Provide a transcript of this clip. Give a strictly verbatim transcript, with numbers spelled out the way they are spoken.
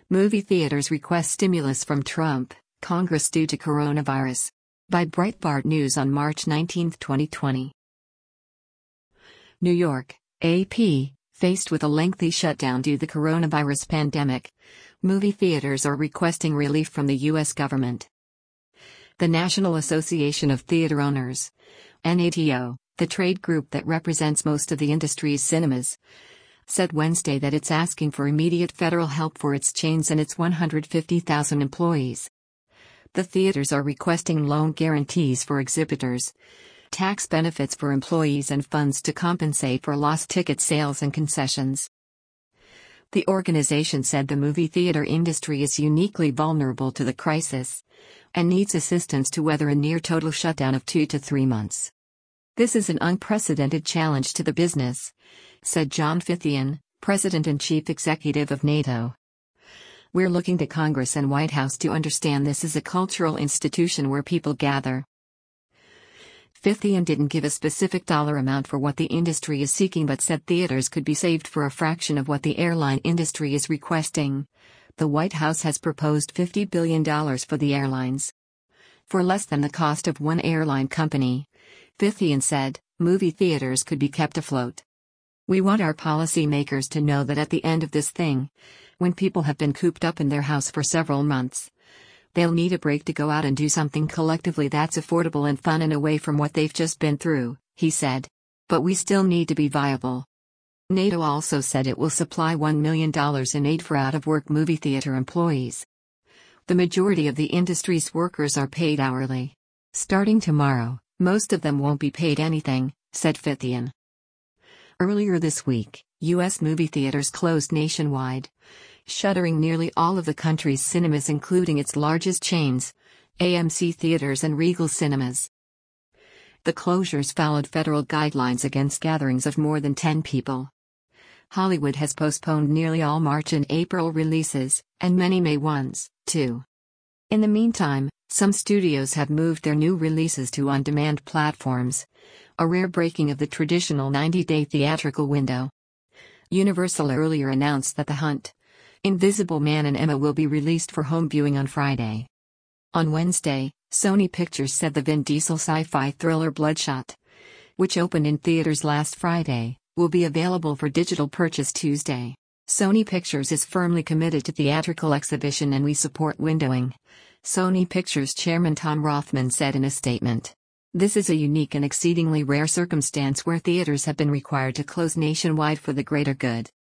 Movie theaters request stimulus from Trump, Congress due to coronavirus. By Breitbart News on March nineteenth, twenty twenty. New York, A P, faced with a lengthy shutdown due to the coronavirus pandemic, movie theaters are requesting relief from the U S government. The National Association of Theater Owners, N A T O, the trade group that represents most of the industry's cinemas, said Wednesday that it's asking for immediate federal help for its chains and its one hundred fifty thousand employees. The theaters are requesting loan guarantees for exhibitors, tax benefits for employees, and funds to compensate for lost ticket sales and concessions. The organization said the movie theater industry is uniquely vulnerable to the crisis and needs assistance to weather a near-total shutdown of two to three months. "This is an unprecedented challenge to the business," said John Fithian, President and Chief Executive of NATO. "We're looking to Congress and White House to understand this is a cultural institution where people gather." Fithian didn't give a specific dollar amount for what the industry is seeking but said theaters could be saved for a fraction of what the airline industry is requesting. The White House has proposed fifty billion dollars for the airlines. For less than the cost of one airline company, Fithian said, movie theaters could be kept afloat. "We want our policymakers to know that at the end of this thing, when people have been cooped up in their house for several months, they'll need a break to go out and do something collectively that's affordable and fun and away from what they've just been through," he said. "But we still need to be viable." NATO also said it will supply one million dollars in aid for out-of-work movie theater employees. The majority of the industry's workers are paid hourly. "Starting tomorrow, most of them won't be paid anything," said Fithian. Earlier this week, U S movie theaters closed nationwide, shuttering nearly all of the country's cinemas including its largest chains, A M C Theaters and Regal Cinemas. The closures followed federal guidelines against gatherings of more than ten people. Hollywood has postponed nearly all March and April releases, and many May ones, too. In the meantime, some studios have moved their new releases to on-demand platforms, a rare breaking of the traditional ninety-day theatrical window. Universal earlier announced that The Hunt, Invisible Man and Emma will be released for home viewing on Friday. On Wednesday, Sony Pictures said the Vin Diesel sci-fi thriller Bloodshot, which opened in theaters last Friday, will be available for digital purchase Tuesday. "Sony Pictures is firmly committed to theatrical exhibition and we support windowing," Sony Pictures chairman Tom Rothman said in a statement. "This is a unique and exceedingly rare circumstance where theaters have been required to close nationwide for the greater good."